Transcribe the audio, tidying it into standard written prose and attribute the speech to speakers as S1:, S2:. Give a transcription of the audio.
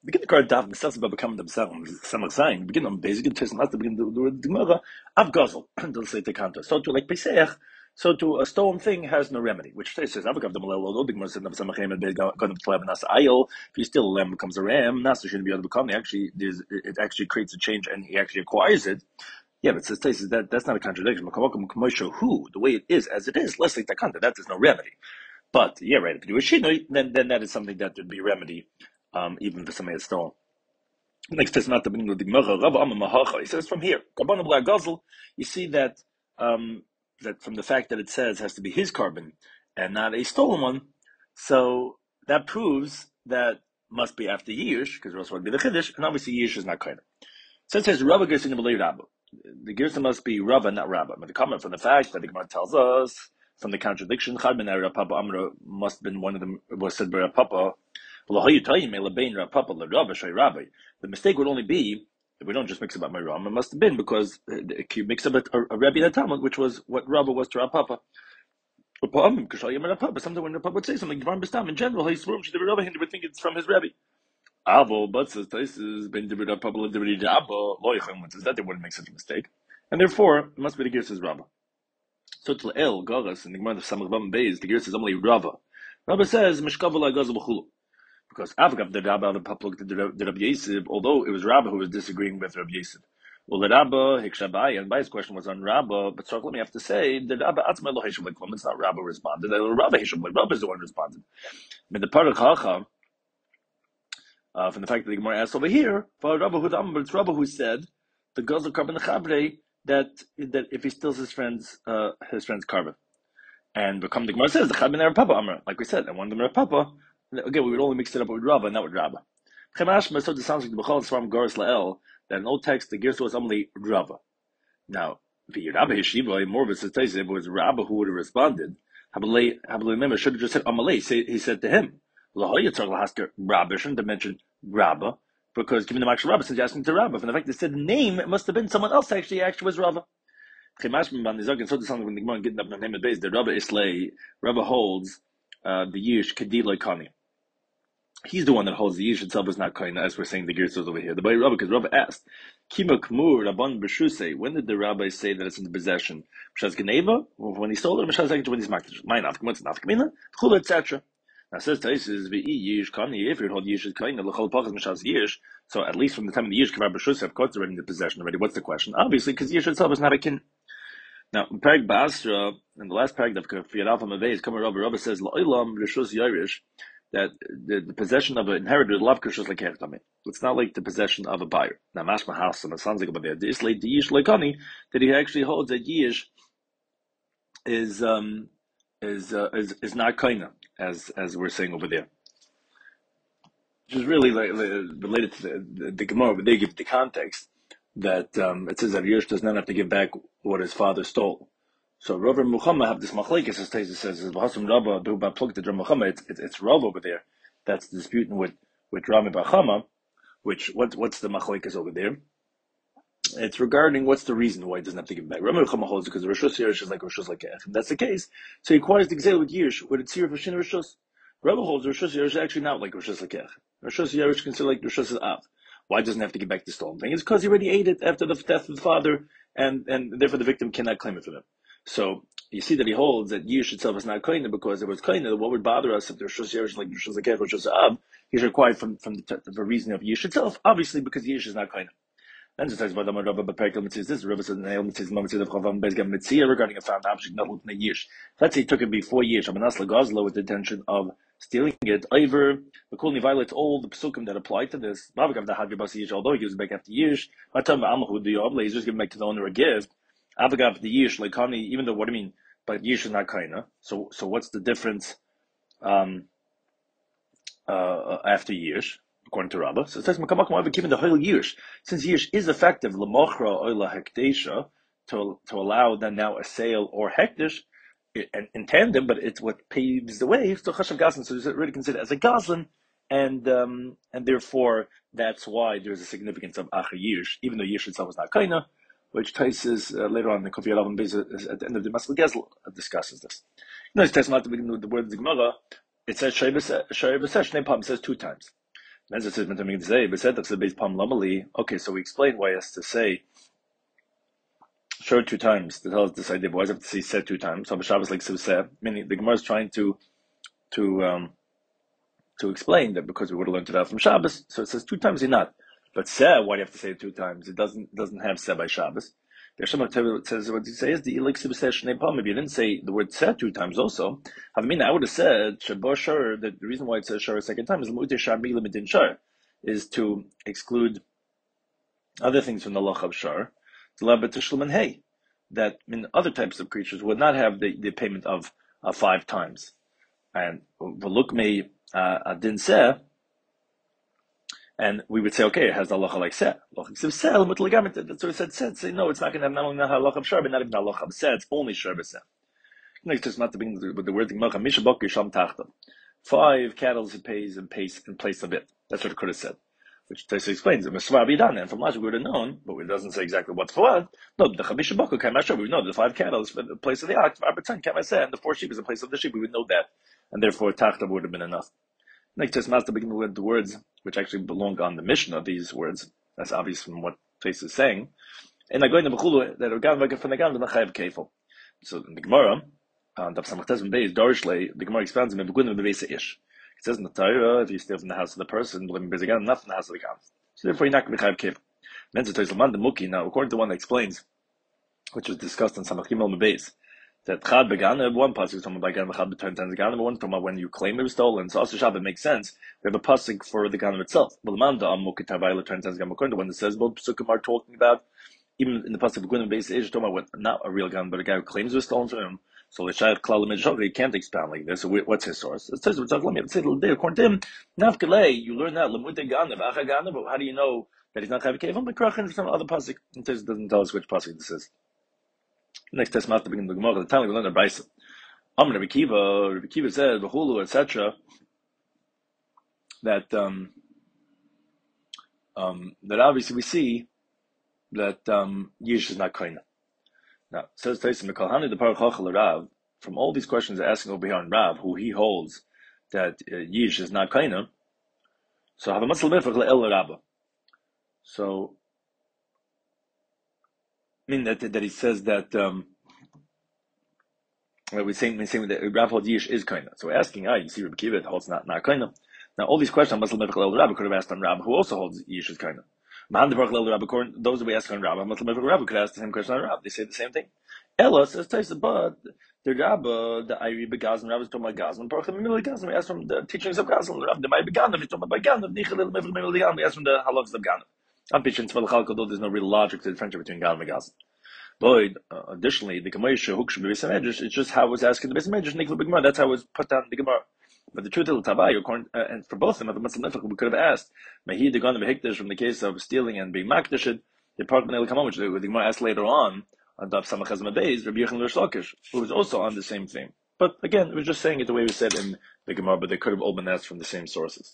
S1: Begin the card daf b'sas about becoming themselves. Some sign begin on basic and test not to begin the gemara. Av gazel until say tekanta. So to like pesach, so to a stolen thing has no remedy. Which says Avagav the malelo. The gemara said some samachem and they got to play with nasa ayil. If you steal a lamb, becomes a ram. Nasa shouldn't be able to become. It actually creates a change and he actually acquires it. Yeah, but it says that's not a contradiction. Who the way it is as it is, less like tekanta. That is no remedy. But yeah, right. If you do a shinoi, then that is something that would be remedy. Even for somebody that's stolen. Next test not the beginning of the Gemara. He says from here, you see that that from the fact that it says has to be his carbon and not a stolen one, so that proves that must be after Yish, because else would be the Chiddush, and obviously Yish is not kind of. So it says Rabba Gersa Nibelei Rabba. The Gersa must be Rabba, not Rabba. But the comment from the fact that the Gemara tells us from the contradiction, Chad ben Papa Amra must have been one of them was said by Papa. The mistake would only be if we don't just mix about my Ram. It must have been because you mix up a Rabbi in the Talmud, which was what Rabba was to Rav Papa. Sometimes when Rav Papa would say something, in general, they would think it's from his Rabbi. But says been that they wouldn't make such a mistake, and therefore it must be the Gersa's Rabba. So to El Garas in the Gemara of Samach Bam Beis, the Gersa is only Rabba. Rabba says Mishkav Gazal B'chulu. Because Avgav the Rabba the Papa looked at the Rabbi Yisib, although it was Rabba who was disagreeing with Rabbi Yisib. Well, the Rabba Hikshabai and Bai's question was on Rabba, but so let me have to say the Rabba Atzma Lo Hisham Leklum. It's not Rabba who responded. The Rabba Hisham Rabba is the one who responded. I mean the Parach Hacha from the fact that the Gemara asked over here for Rabba Hudam, but it's Rabba who said the Gazal Carbon Chabre that if he steals his friend's carbon. And the Gemara says the Chad ben Papa Amr, like we said, and one of them Papa. Again, we would only mix it up with Rabba and not with Rabba. So it sounds like the Bechal from Garas Lael that in old text the Gersa was only Rabba. Now, the Rabba Yeshiva, more of it says if it was Rabba who would have responded, Habalei should have just said Amalei. He said to him, Rabba shouldn't have mentioned Rabba because given the Maksha Rabba, since you're asking to Rabba, from the fact that it said the name, it must have been someone else actually was Rabba. So it sounds like when the Gemara getting up in the name of base, the Rabba Islay, Rabba holds the Yish Kediloi Kani. He's the one that holds the Yish itself is not Kaina, as we're saying the Gersa over here. The Bay Rabba, because Rabba asked, Kima Kmur Rabban B'Shusei, when did the rabbis say that it's in the possession? Mishaz Geneva, when he stole it, or Mishaz Ekach when he's makdash? My nafkamina, it's nafkamina, Chula, etc. Now says Taisus, V'i Yish Kani, if you hold Yish is Kaina, L'chol Pachas Mishaz Yish, so at least from the time of the Yish, Kavar B'Shusei, of course, it's already in the possession already. What's the question? Obviously, because Yish itself is not a kin. Now, in Parag Basra, in the last paragraph of Kafir Alpha Mavez, Rabba says, La'olam Rishus Yirish, that the possession of an inherited love kashus like hertami. It's not like the possession of a buyer. Now, mashma house, and it sounds like about there. This like the yish lekani that he actually holds that yish is not kaina as we're saying over there, which is really like related to the Gemara, but they give the context that it says that yish does not have to give back what his father stole. So Rav and Muhammad have this machlekes as Taisa says V'hasum Rabba do ba plug to Rav Muhammad. It's Rav over there that's disputing with Rami Bar Chama. Which what's the machlekes over there? It's regarding what's the reason why he doesn't have to give back. Rami Muhammad holds because the Rishus Yerush is like Rishus like Ech. If that's the case, so he acquires the Gzeil with Yerush with its Yerush for Shin Rishus. Rabbi holds the Rishus Yerush is actually not like Rishus like Ech. Rishus Yerush is considered like Rishus Av. Why doesn't he have to give back the stolen thing? It's because he already ate it after the death of the father, and therefore the victim cannot claim it from him. So you see that he holds that Yish itself is not Kaina because if it was Kaina, what would bother us if there's Rishus Yerush like Rishus like Ech or Rishus Av? He's required from the reason of Yish itself, obviously because Yish is not Kaina. Then it talks about the Rabba Beperkel Mitzvah. This Rabba says Nail Mitzvah Mitzvah of Chavam Bezgam Mitzvah regarding a found object not looking at Yish. Let's say he took it before Yish. Amanas Lagazla with the intention of stealing it. Iver Bekulni violates all the psukim that apply to this. Bavagav the Hadri Basi Yish, although he gives it back after Yish. Matam Amahu the Obla, he's just giving back to the owner a gift. Avagav the Yish like Kani, even though what I mean, but Yish is not Kaina. So what's the difference after Yish? According to Rabbah, so it says given the whole Yish, since Yish is effective lemochra oila hekdesha to allow then now a sale or hekdesh in tandem, but it's what paves the way. So chashav gazlan, so it's already considered as a gazlan, and therefore that's why there's a significance of acher Yish, even though Yish itself is not kaina, which Taisus later on in the Kofi Alavan Beis at the end of the Masal Gezel discusses this. It's not to begin with the word of the Gemara. It says Shayba Shnei Pam says 2 times. Okay, so we explained why he has to say sure 2 times to tell us this idea. But why does he have to say said 2 times? So Shabbos like seh, meaning the Gemara is trying to explain that because we would have learned it out from Shabbos, so it says 2 times he not. But seh, why do you have to say it 2 times? It doesn't have seh by Shabbos. The Hashem says what he says the ilik seh shnei palm. If you didn't say the word seh 2 times also, I would have said shabo shar. That the reason why it says shar a second time is l'muter shar milim edin shar, is to exclude other things from the loch of shar, to labet tishlim and hay, that in other types of creatures would not have the payment of 5 times. And v'lukmei adin seh, and we would say, okay, it has the halacha like seh. That's what it said. Say no, it's not going to have not only the halacha of shar, but not even the halacha of seh. It's only shar b'seh. Next, just not to begin with the word mishabok. 5 cattle it pays in place of it. That's what it could have said. Which Taisa explains, and from last we would have known, but it doesn't say exactly what's for what. No, the Chamisha Boku came out. We know the 5 cattle is for the place of the ox, and the 4 sheep is the place of the sheep. We would know that, and therefore Tachta would have been enough. Next, just not to begin with the words which actually belong on the Mishnah. These words, that's obvious from what Taisa is saying. And I go into Bechulu that Organ from the Gan the Chayav Kefil. So in the Gemara, the Gemara expounds in the Ish. It says in the Torah, if you steal from the house of the person, not from the house of the God. So therefore, you're not going to be chayav kefil. Now, according to one that explains, which was discussed in Samachim El Mebeis, that chad begana, one pasuk is talking about begana, chad beturn times begana, one talking about when you claim it was stolen. So also Shabbat makes sense. We have a pasuk for the ganam itself. According to one that says both pasukim are talking about, even in the pasuk of Begunim Beis Ish, talking about what, not a real gun, but a guy who claims it was stolen from him. So l'shayach klal l'midshogri, he can't expound like this. So what's his source? It says we're talking. Let me say a according to him, nafkalei. You learn that lemute ganav acha ganav. But how do you know that he's not chayav kefil? But krachin from other pasuk. It doesn't tell us which pasuk this is. Next test must begin the Gemara. The time we learn the Brisa. Amr Rabbi Kiva said v'chulu etc. That that obviously we see that Yish is not koina. Now, says Taisim Mekalhani the Parachachal Rav, from all these questions asking over here on Rav, who he holds that Yish is not kaina. So have a muscle mefach el Rabba. So, I mean that he says that we're saying that Rav holds Yish is kaina. So we're asking, you see Rabbi Kiva holds not kaina. Now all these questions on muscle mefach el Rabba could have asked on Rav, who also holds Yish is kaina. Those that we ask on Rav, Rabbi could ask the same question on Rav. They say the same thing. Ella says Taisa, but the Rabba, the Iri Begazan, Rav is talking about Gazan. We ask from the teachings of Gazan. Rav, the Mai Beganov, he's talking about Ganav. We ask from the halachas of Ganav. I'm pitching though there's no real logic to the friendship between Ganav and Gazan. But additionally, the Gemara Huksh Beis Medrash, it's just how it was asked in the Beis Medrash, Nikla B'Gemara. That's how it was put down in the Gemara. But the truth of the Tabai, and for both of them, we could have asked, Mahi the Ganav Hikdash from the case of stealing and being Makdashid, the Park Benel Kamam, which the Gemara asked later on Daf Samachaz Mabeis, Rabbi Yechon Rish Lakish, who was also on the same thing. But again, it was just saying it the way we said in the Gemara, but they could have all been asked from the same sources.